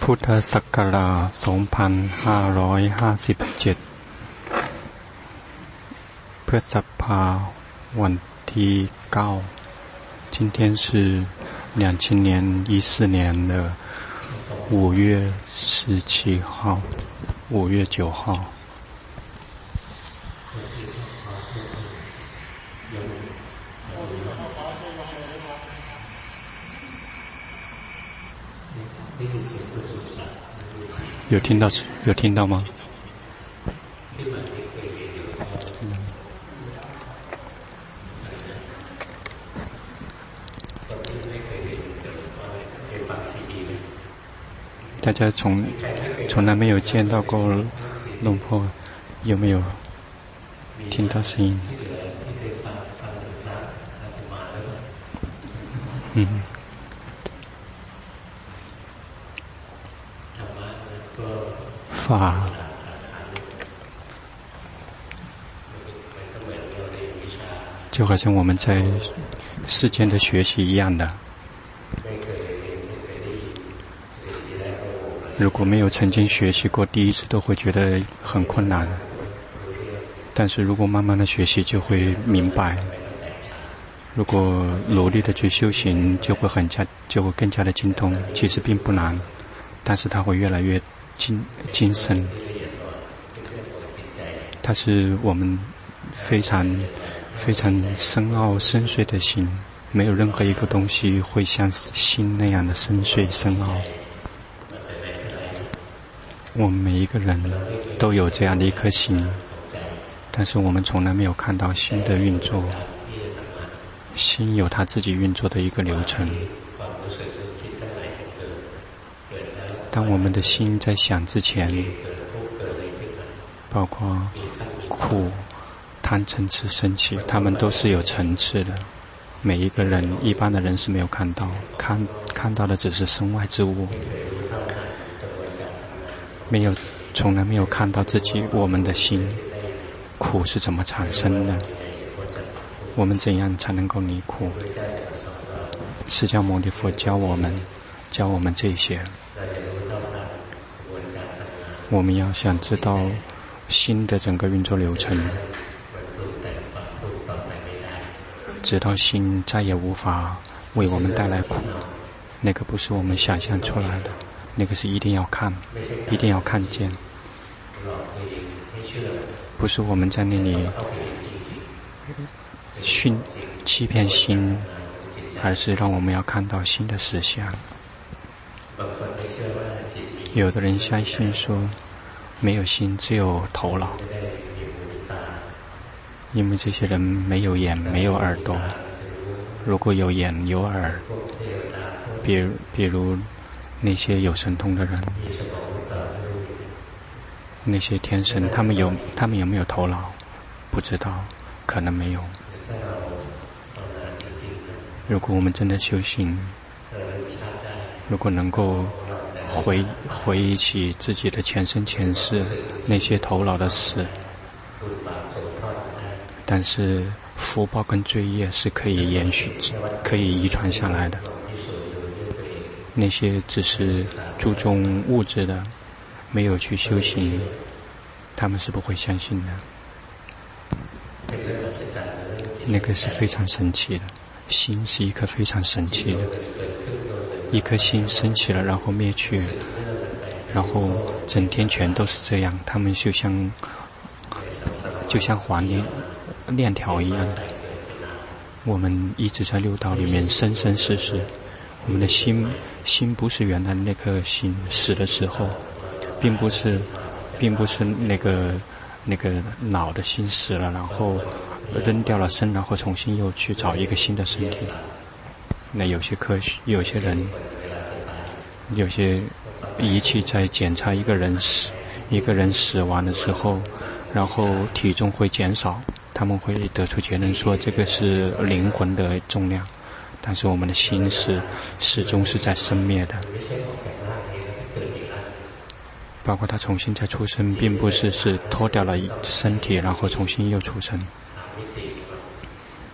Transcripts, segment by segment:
พุทธศักราช 2557 พฤษภาวันที่ 9今天是2014年的5月17号5月9号有听到吗？大家从来没有见到过龙婆，有没有听到声音？法就好像我们在世间的学习一样的，如果没有曾经学习过，第一次都会觉得很困难，但是如果慢慢的学习就会明白，如果努力的去修行就会更加的精通，其实并不难，但是它会越来越精深，它是我们非常非常深奥深邃的心，没有任何一个东西会像心那样的深邃深奥。我们每一个人都有这样的一颗心，但是我们从来没有看到心的运作，心有它自己运作的一个流程。当我们的心在想之前，包括苦、贪、嗔、痴、生起，他们都是有层次的。每一个人，一般的人是没有看到，看到的只是身外之物，从来没有看到自己我们的心，苦是怎么产生的，我们怎样才能够离苦？释迦牟尼佛教我们这些。我们要想知道心的整个运作流程，直到心再也无法为我们带来苦，那个不是我们想象出来的，那个是一定要看见，不是我们在那里欺骗心，而是让我们要看到心的实相。有的人相信说没有心只有头脑，因为这些人没有眼没有耳朵，如果有眼有耳，比如那些有神通的人，那些天神，他们有没有头脑？不知道，可能没有。如果我们真的修行，如果能够回忆起自己的前生前世那些头脑的事，但是福报跟罪业是可以延续、可以遗传下来的。那些只是注重物质的，没有去修行，他们是不会相信的。那个是非常神奇的，心是一颗非常神奇的，一颗心升起了然后灭去，然后整天全都是这样，他们就像黄链条一样的。我们一直在六道里面生生世世，我们的心不是原来那颗心死的时候，并不是那个脑的心死了，然后扔掉了身，然后重新又去找一个新的身体。那有些人，有些仪器在检查一个人死亡的时候，然后体重会减少，他们会得出结论说这个是灵魂的重量，但是我们的心始终是在生灭的。包括他重新再出生，并不是脱掉了身体然后重新又出生。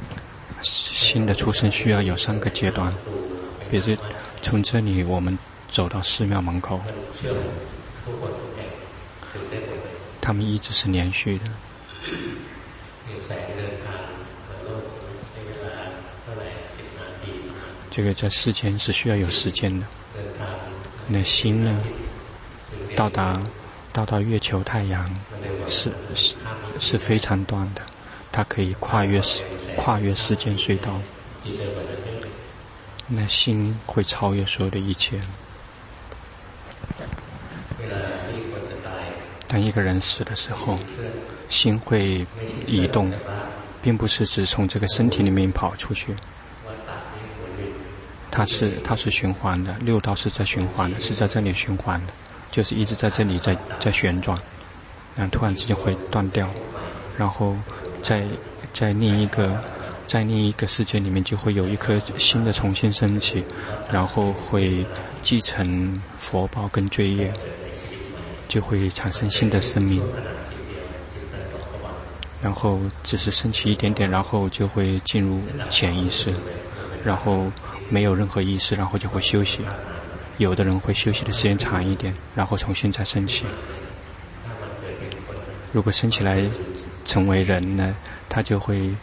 新的出生需要有3个阶段，比如从这里我们走到寺庙门口，他们一直是连续的。这个在世间是需要有时间的。那心呢，到达月球太阳是非常短的，它可以跨越时间隧道。那心会超越所有的一切。当一个人死的时候，心会移动，并不是只从这个身体里面跑出去，它是循环的，六道是在循环的，是在这里循环的，就是一直在这里在旋转，然后突然之间会断掉，然后在另一个世界里面就会有一颗新的重新升起，然后会继承佛报跟罪业，就会产生新的生命，然后只是升起一点点，然后就会进入潜意识，然后没有任何意识，然后就会休息。有的人会休息的时间长一点，然后重新再升起。如果升起来成为人呢，他就会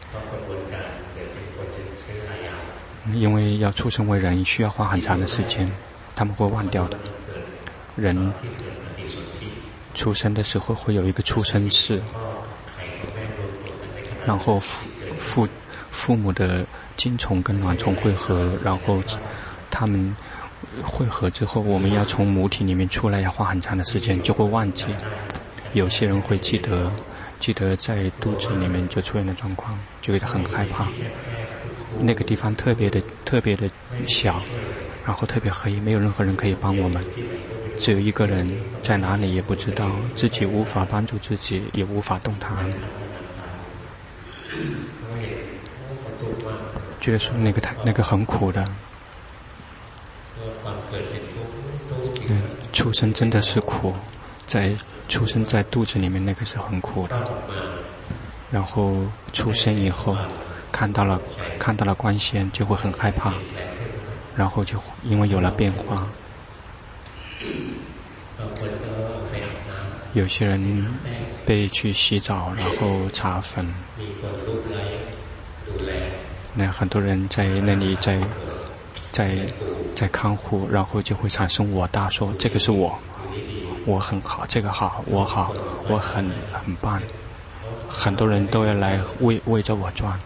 因为要出生为人需要花很长的时间，他们会忘掉的。人出生的时候会有一个出生式，然后父母的精虫跟卵虫汇合，然后他们汇合之后，我们要从母体里面出来要花很长的时间，就会忘记。有些人会记得在肚子里面就出现的状况，就觉得很害怕。那个地方特别的小，然后特别黑，没有任何人可以帮我们，只有一个人在哪里也不知道，自己无法帮助自己，也无法动弹。觉得说那个很苦的，出生真的是苦，出生在肚子里面那个是很苦的，然后出生以后看到了光线就会很害怕，然后就因为有了变化。有些人被去洗澡，然后擦粉，那很多人在那里在看护，然后就会产生我大，说这个是我很好，这个好，我好，我很棒，很多人都要来围着我转。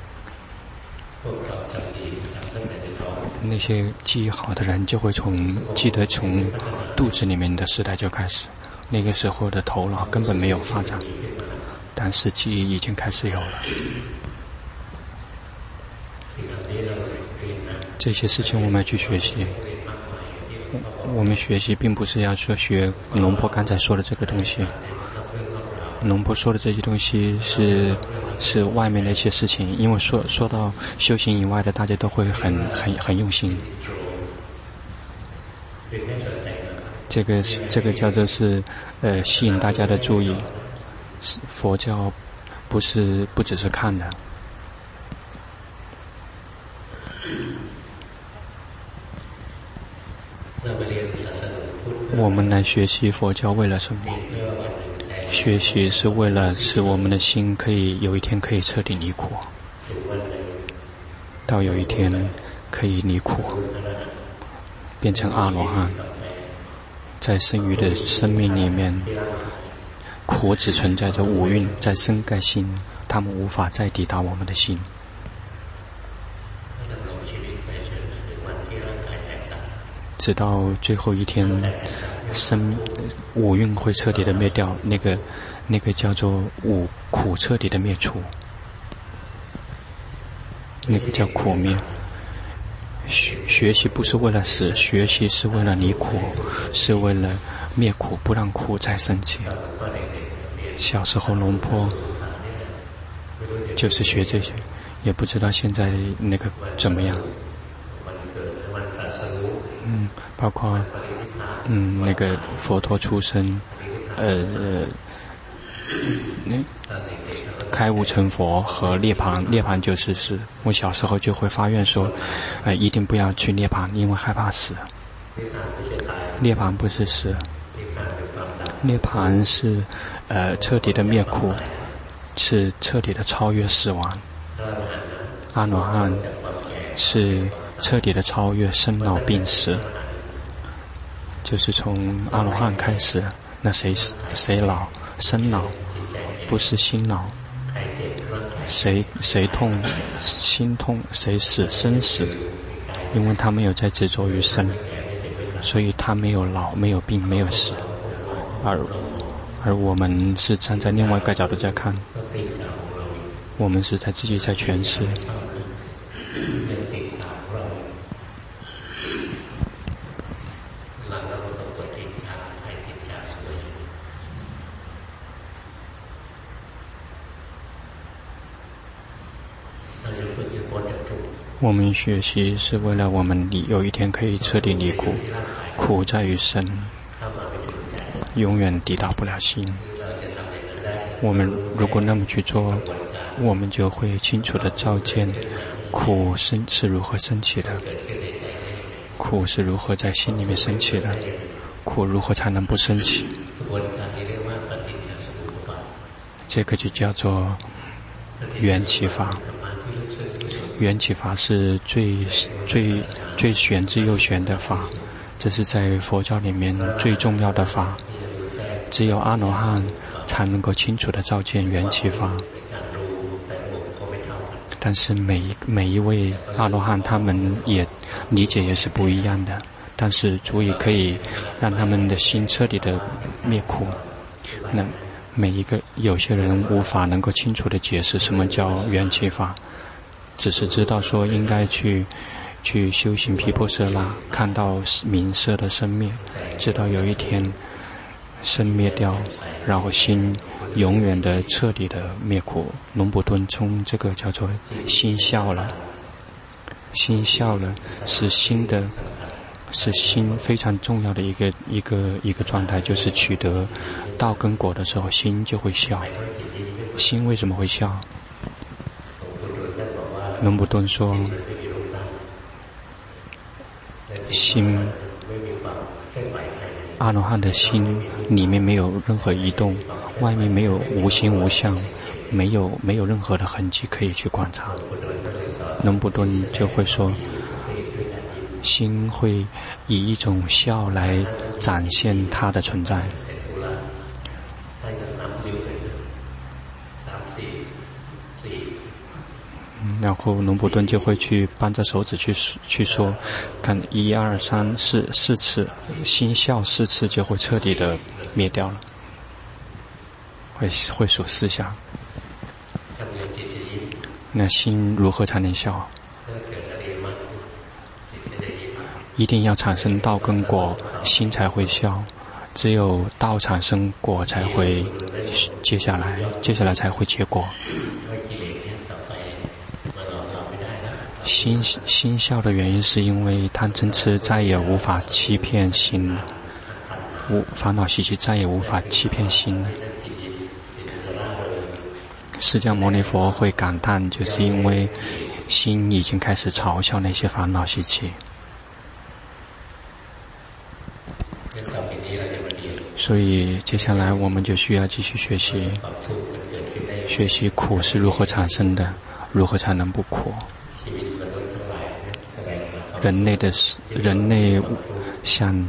那些记忆好的人就会记得从肚子里面的时代就开始，那个时候的头脑根本没有发展，但是记忆已经开始有了。这些事情我们要去学习，我们学习并不是要说学龙婆刚才说的这个东西，龙婆说的这些东西是外面的一些事情，因为说到修行以外的，大家都会很用心。这个叫做是吸引大家的注意，佛教不只是看的。我们来学习佛教为了什么？学习是为了使我们的心可以有一天可以彻底离苦，到有一天可以离苦，变成阿罗汉。在剩余的生命里面，苦只存在着五蕴在生盖心，他们无法再抵达我们的心。直到最后一天，五蕴会彻底的灭掉，那个叫做五苦彻底的灭除，那个叫苦灭。学习不是为了死，学习是为了离苦，是为了灭苦，不让苦再升起。小时候龙婆就是学这些，也不知道现在那个怎么样。包括那个佛陀出生，开悟成佛和涅槃就是我小时候就会发愿说，一定不要去涅槃，因为害怕死。 涅槃不是死，涅槃是彻底的灭苦，是彻底的超越死亡。阿罗汉是彻底的超越生老病死，就是从阿罗汉开始，那谁老？生老不是心老，谁痛？心痛，谁死？生死，因为他没有在执着于生，所以他没有老，没有病，没有死。而我们是站在另外一个角度在看，我们是在自己在诠释。我们学习是为了我们有一天可以彻底离苦，苦在于身，永远抵达不了心。我们如果那么去做，我们就会清楚地照见苦是如何升起的，苦是如何在心里面升起的，苦如何才能不升起。这个就叫做缘起法。缘起法是最玄之又玄的法，这是在佛教里面最重要的法。只有阿罗汉才能够清楚地照见缘起法。但是每一位阿罗汉他们也理解也是不一样的，但是足以可以让他们的心彻底的灭苦。那有些人无法能够清楚地解释什么叫缘起法，只是知道说应该去修行毗婆舍那，看到名色的生灭，知道有一天生灭掉，然后心永远的彻底的灭苦。龙普顿从这个叫做心笑了，心笑了是心非常重要的一个状态，就是取得道跟果的时候，心就会笑。心为什么会笑？龙普顿说，心阿罗汉的心里面没有任何移动，外面没有无形无相，没有任何的痕迹可以去观察。龙普顿就会说，心会以一种笑来展现它的存在。然后龙普顿就会去扳着手指去说，看1、2、3、4次，心笑4次就会彻底的灭掉了，会数4下。那心如何才能笑？一定要产生道跟果，心才会笑。只有道产生果才会接下来才会结果。心笑的原因是因为贪嗔痴再也无法欺骗心了，烦恼习气再也无法欺骗心了。释迦牟尼佛会感叹，就是因为心已经开始嘲笑那些烦恼习气。所以接下来我们就需要继续学习苦是如何产生的，如何才能不苦。人类想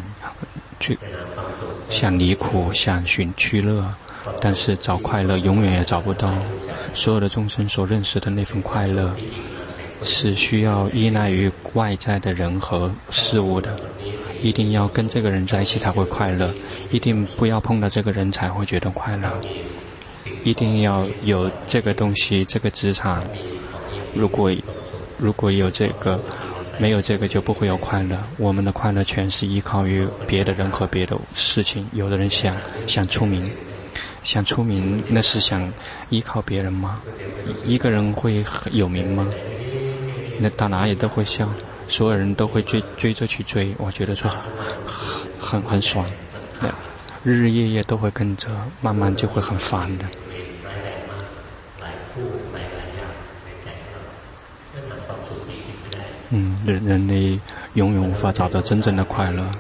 离苦，想寻趋乐，但是找快乐永远也找不到。所有的众生所认识的那份快乐，是需要依赖于外在的人和事物的。一定要跟这个人在一起才会快乐，一定不要碰到这个人才会觉得快乐。一定要有这个东西，这个资产。如果有这个，没有这个就不会有快乐。我们的快乐全是依靠于别的人和别的事情。有的人想出名，那是想依靠别人吗？一个人会有名吗？那到哪里都会笑，所有人都会追着去追，我觉得说很爽，日日夜夜都会跟着，慢慢就会很烦的。 人类永远无法找到真正的快乐。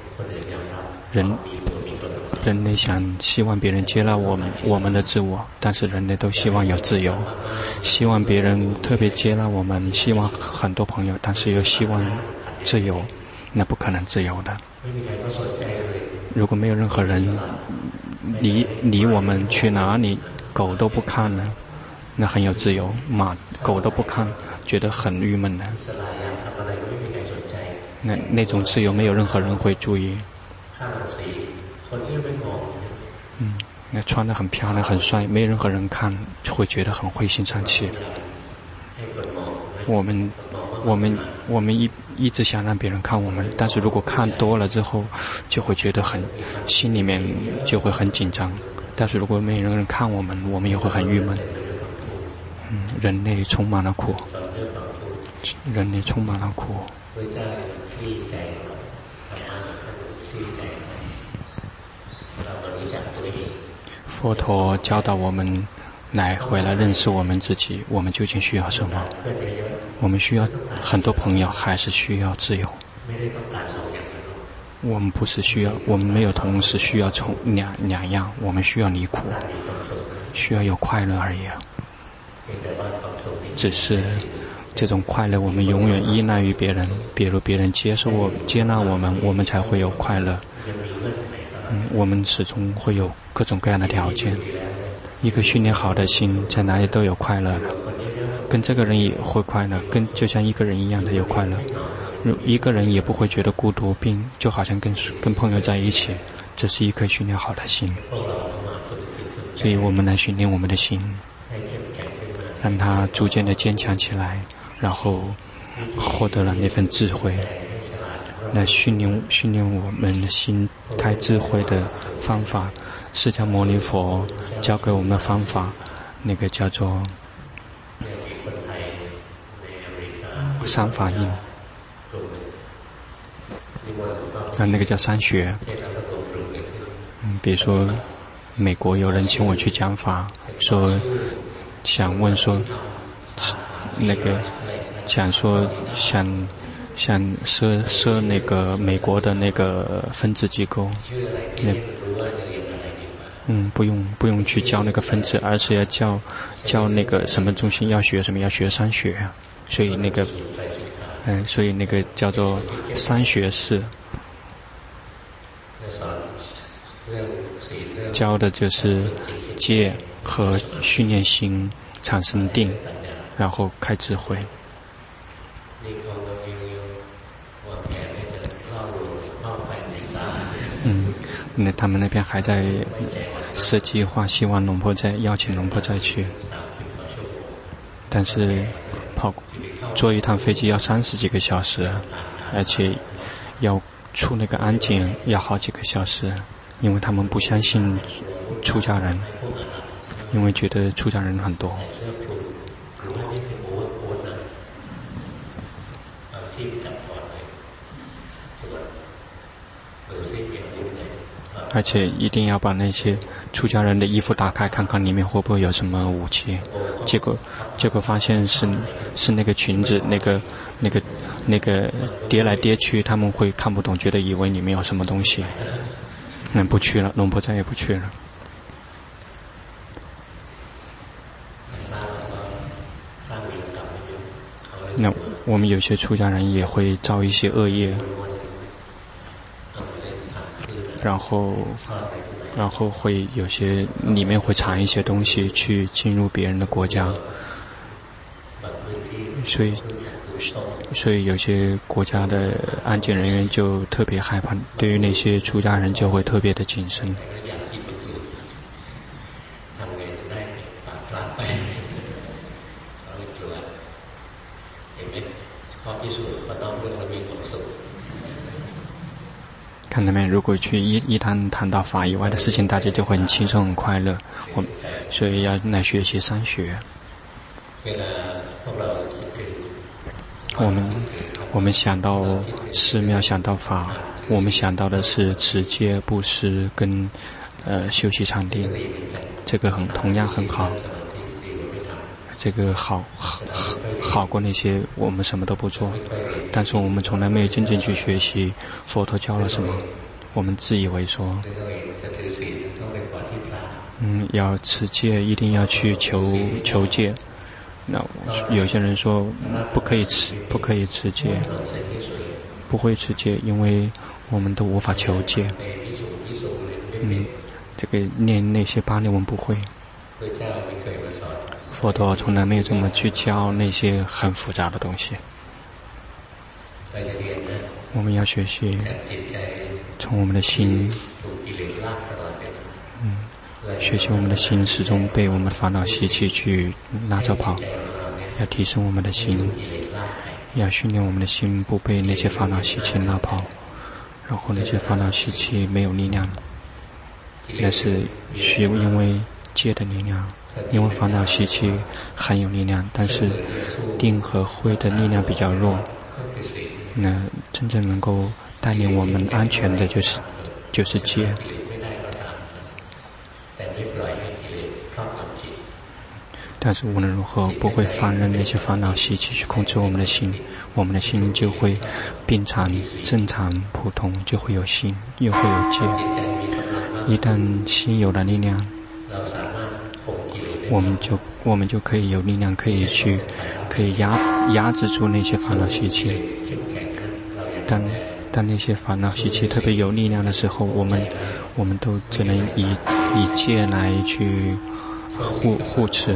人类希望别人接纳我们的自我，但是人类都希望有自由，希望别人特别接纳我们，希望很多朋友，但是又希望自由，那不可能自由的。如果没有任何人理我们去哪里，狗都不看了，那很有自由，狗都不看，觉得很郁闷的。那种自由没有任何人会注意。那穿得很漂亮很帅，没任何人看，会觉得很灰心丧气。我们一直想让别人看我们，但是如果看多了之后，就会觉得心里面就会很紧张。但是如果没有人看我们也会很郁闷。人类充满了苦，人类充满了苦。佛陀教导我们回来认识我们自己，我们究竟需要什么？我们需要很多朋友，还是需要自由？我们不是我们没有同时需要两样，我们需要离苦，需要有快乐而已。只是这种快乐我们永远依赖于别人，比如别人接纳我们，我们才会有快乐。我们始终会有各种各样的条件。一个训练好的心在哪里都有快乐的，跟这个人也会快乐，就像一个人一样的有快乐。一个人也不会觉得孤独，并就好像跟朋友在一起，这是一颗训练好的心。所以我们来训练我们的心，让它逐渐的坚强起来，然后获得了那份智慧。来训练我们的心开智慧的方法，释迦牟尼佛教给我们的方法，那个叫做三法印，那个叫三学。比如说美国有人请我去讲法，想设那个美国的那个分支机构，不用去教那个分支，而是要教那个什么中心要学什么，要学三学，所以那个叫做三学士，教的就是戒和训练心产生定，然后开智慧。那他们那边还在设计划，希望邀请龙婆再去，但是坐一趟飞机要30几个小时，而且要出那个安检要好几个小时，因为他们不相信出家人，因为觉得出家人很多。而且一定要把那些出家人的衣服打开，看看里面会不会有什么武器。结果发现是那个裙子，那个叠来叠去，他们会看不懂，以为里面有什么东西。不去了，龙婆再也不去了。那我们有些出家人也会造一些恶业，然后会有些里面会藏一些东西去进入别人的国家，所以有些国家的安检人员就特别害怕，对于那些出家人就会特别的谨慎。看到没？如果去一谈到法以外的事情，大家就会很轻松很快乐。所以要来学习三学。我们想到寺庙，想到法，我们想到的是持戒、布施跟休息禅定，这个同样很好。 这个好过那些我们什么都不做，但是我们从来没有真正去学习佛陀教了什么。我们自以为说要持戒，一定要去求戒。那有些人说不可以持戒，不会持戒，因为我们都无法求戒。这个念那些巴利文不会。佛陀从来没有这么去教那些很复杂的东西。我们要学习从我们的心，学习我们的心始终被我们的烦恼习气去拉着跑，要提升我们的心，要训练我们的心不被那些烦恼习气拉跑，然后那些烦恼习气没有力量，那是因为戒的力量，因为烦恼习气很有力量，但是定和慧的力量比较弱。那真正能够带领我们安全的就是戒。但是无论如何不会放任那些烦恼习气去控制我们的心，我们的心就会平常正常普通，就会有心又会有戒。一旦心有了力量，我们就可以有力量，可以压制住那些烦恼习气。当那些烦恼习气特别有力量的时候，我们都只能以戒来去护持。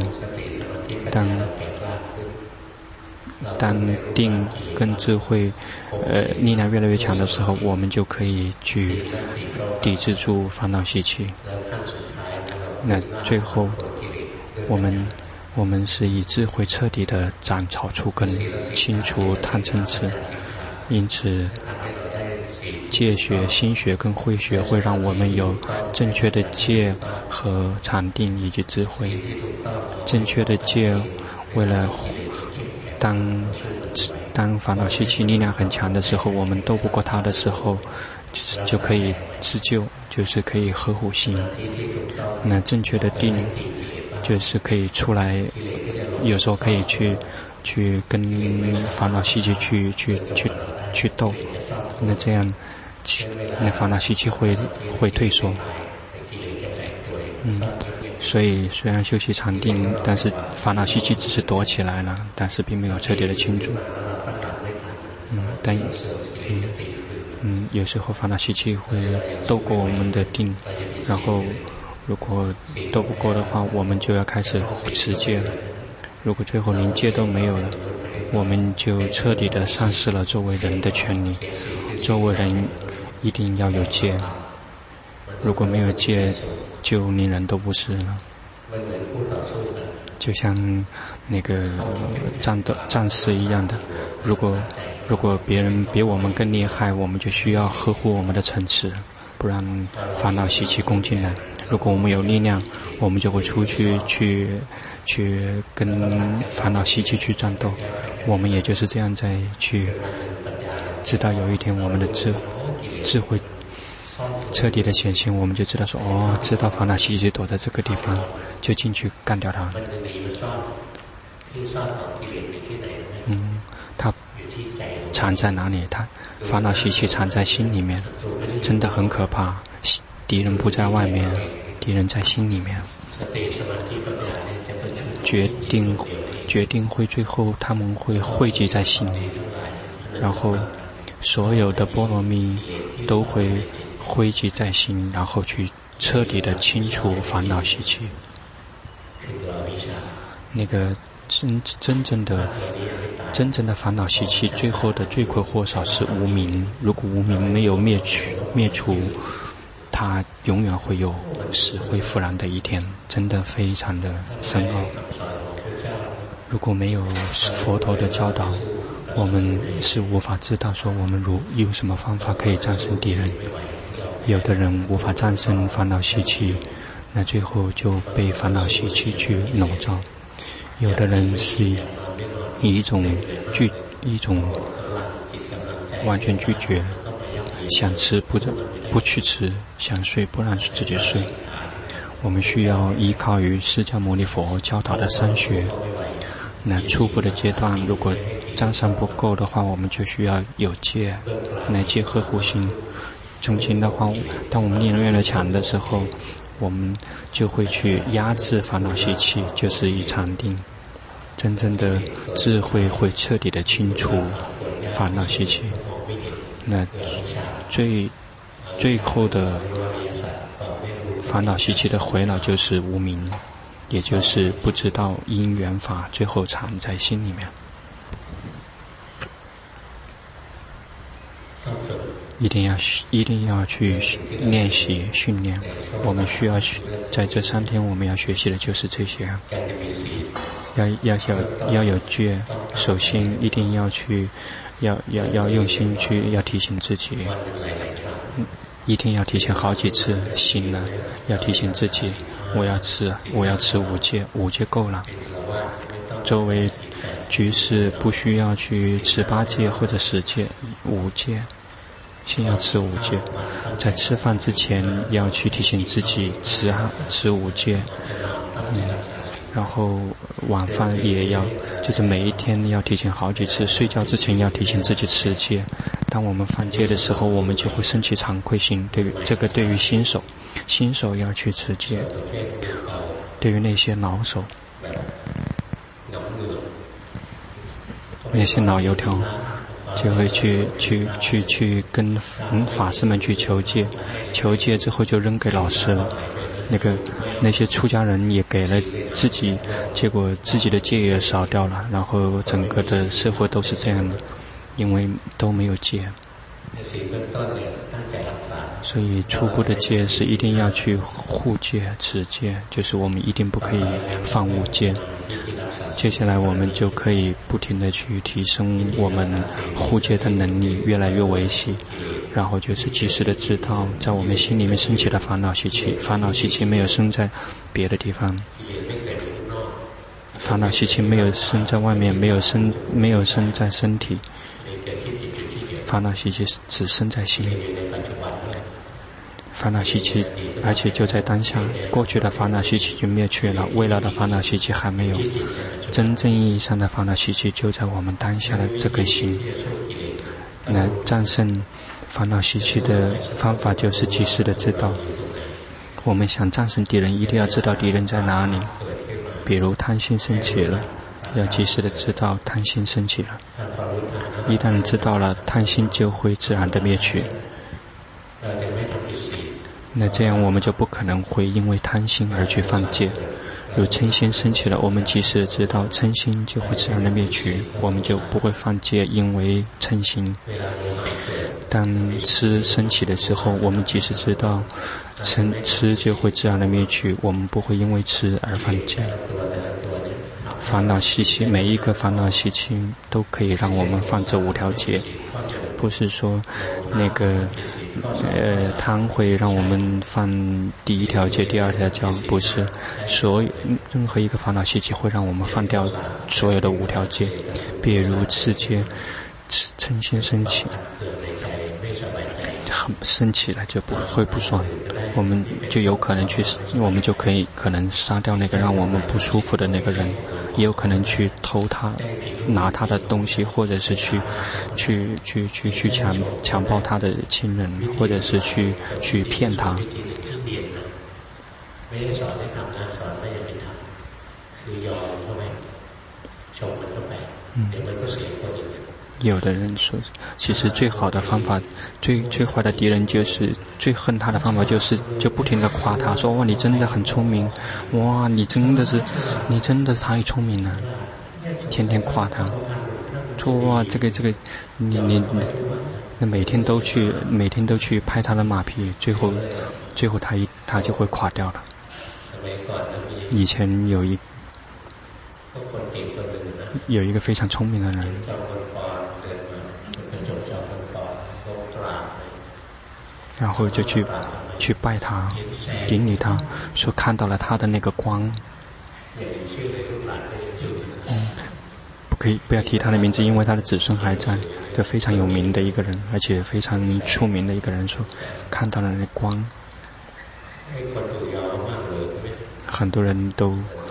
当定跟智慧力量越来越强的时候，我们就可以去抵制住烦恼习气。那最后我们是以智慧彻底的斩草除根，清除贪嗔痴。因此戒学、心学跟慧学会让我们有正确的戒和禅定以及智慧。正确的戒为了当烦恼习气力量很强的时候，我们斗不过它的时候，就可以自救，就是可以呵护心。那正确的定就是可以出来，有时候可以去跟烦恼习气去斗，那这样那烦恼习气会退缩。所以虽然修习禅定，但是烦恼习气只是躲起来了，但是并没有彻底的清除。有时候烦恼习气会斗过我们的定，然后如果斗不过的话，我们就要开始持戒了。如果最后连戒都没有了，我们就彻底的丧失了作为人的权利。作为人一定要有戒，如果没有戒，就连人都不是了。就像那个战士一样的，如果别人比我们更厉害，我们就需要呵护我们的城池，不然烦恼习气攻进来。如果我们有力量，我们就会出去跟烦恼习气去战斗。我们也就是这样在去，直到有一天我们的智慧彻底的显现，我们就知道说，知道烦恼习气躲在这个地方，就进去干掉它。它藏在哪里？它烦恼习气藏在心里面，真的很可怕。敌人不在外面，敌人在心里面。决定会最后他们会汇集在心里，然后所有的波罗蜜都会汇集在心，然后去彻底的清除烦恼习气。那个真正的烦恼习气，最后的罪魁祸首是无明。如果无明没有灭除，它永远会有死灰复燃的一天，真的非常的深奥。如果没有佛陀的教导，我们是无法知道说我们有什么方法可以战胜敌人。有的人无法战胜烦恼习气，那最后就被烦恼习气去笼罩。有的人是以一种完全拒绝，想吃不去吃，想睡不让自己睡。 我们需要依靠于释迦牟尼佛教导的三学。那初步的阶段，如果沾上不够的话，我们就需要有戒，来戒呵护心。中间的话，当我们念越来越强的时候，我们就会去压制烦恼习气，就是以禅定。真正的智慧会彻底的清除烦恼习气。那最后的烦恼习气的回恼就是无明，也就是不知道因缘法，最后藏在心里面。一定要去练习训练。我们需要在这3天我们要学习的就是这些。要有觉，首先一定要去要用心去要提醒自己，一天要提醒好几次，醒了要提醒自己，我要吃5戒够了。周围局势不需要去吃8戒或者10戒，5戒。先要吃5戒，在吃饭之前要去提醒自己吃5戒，然后晚饭也要，就是每一天要提醒好几次，睡觉之前要提醒自己持戒。当我们犯戒的时候，我们就会升起惭愧心。对于新手要去持戒。对于那些老手，那些老油条，就会去跟法师们去求戒之后就扔给老师了。那些出家人也给了自己，结果自己的戒也少掉了，然后整个的社会都是这样的，因为都没有戒。所以初步的戒是一定要去护戒持戒，就是我们一定不可以犯5戒。接下来我们就可以不停地去提升我们护戒的能力，越来越维系。然后就是及时的知道在我们心里面升起的烦恼习气没有生在别的地方，烦恼习气没有生在外面，没有生在身体，烦恼习气只生在心。烦恼习气而且就在当下，过去的烦恼习气就灭去了，未来的烦恼习气还没有。真正意义上的烦恼习气就在我们当下的这个心。来战胜烦恼习气的方法就是及时的知道。我们想战胜敌人，一定要知道敌人在哪里。比如贪心升起了，要及时的知道贪心升起了。一旦知道了，贪心就会自然的灭去。那这样我们就不可能会因为贪心而去犯戒。如嗔心升起了，我们及时的知道嗔心就会自然的灭去，我们就不会犯戒，因为嗔心。当痴升起的时候，我们及时知道痴就会自然的灭去，我们不会因为痴而犯戒。烦恼习气，每一个烦恼习气都可以让我们犯这5条戒，不是说贪会让我们犯第1条戒、第2条戒，不是。任何一个烦恼习气会让我们犯掉所有的5条戒。比如持戒，嗔心升起来就不会不爽，我们就有可能我们就可能杀掉那个让我们不舒服的那个人，也有可能去偷他拿他的东西，或者是去强暴他的亲人，或者是去骗他。有的人说，其实最好的方法，最坏的敌人就是最恨他的方法就不停地夸他，说哇你真的很聪明，哇你真的是太聪明了，天天夸他，说哇这个你每天都去拍他的马屁，最后他就会垮掉了。以前有一个非常聪明的人，然后就去拜他，顶礼他，说看到了他的那个光。不要提他的名字，因为他的子孙还在，就非常有名的一个人，而且非常出名的一个人，说看到了那光。 很多人都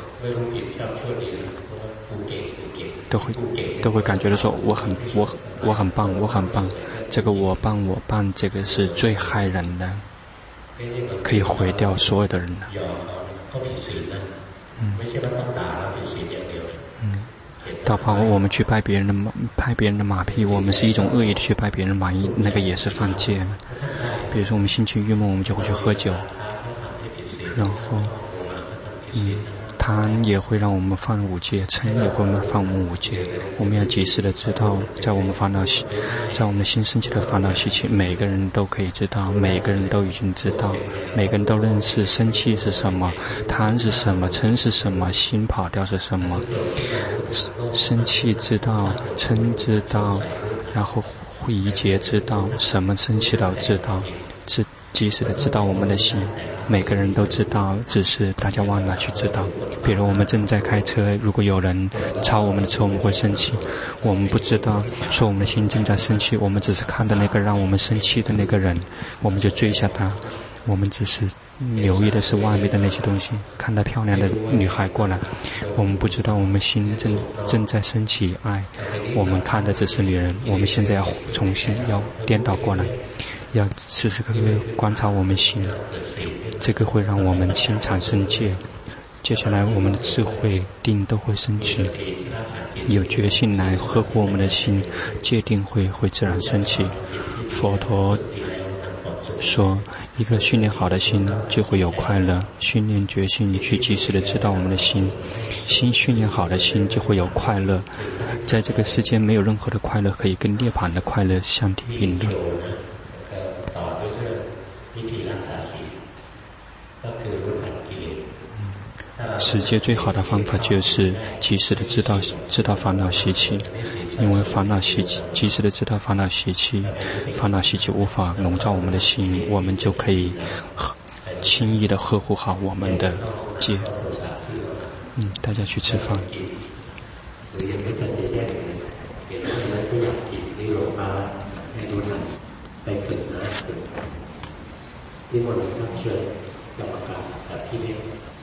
会感觉到说我很棒，这个我棒，这个是最害人的，可以毁掉所有的人的。哪怕我们去拍别人的马屁，我们是一种恶意的去拍别人的马屁，那个也是犯戒。比如说我们心情郁闷，我们就会去喝酒，然后贪也会让我们犯五戒，嗔也会犯我们五戒。我们要及时的知道，在我们的心升起的烦恼习气，每个人都可以知道，每个人都已经知道，每个人都认识生气是什么，贪是什么，嗔是什么，心跑掉是什么。生气知道，嗔知道，然后疑结知道，什么生气都知道，及时的知道我们的心，每个人都知道，只是大家忘了去知道。比如我们正在开车，如果有人超我们的车，我们会生气，我们不知道说我们的心正在生气，我们只是看到那个让我们生气的那个人，我们就追下他，我们只是留意的是外面的那些东西，看到漂亮的女孩过来，我们不知道我们心正在升起爱，我们看的只是女人。我们现在要重新要颠倒过来，要时时刻刻观察我们心，这个会让我们心产生戒。接下来我们的智慧定都会升起，有决心来呵护我们的心，戒定会自然升起。佛陀说，一个训练好的心就会有快乐，训练决心去及时的知道我们的心训练好的心就会有快乐。在这个世间没有任何的快乐可以跟涅槃的快乐相提并论。世界最好的方法就是及时的知道烦恼习气，因为烦恼习气，及时的知道烦恼习气无法笼罩我们的心，我们就可以轻易的呵护好我们的戒。大家去吃饭。นิมนต์รับเชิญกรรมการที่ได้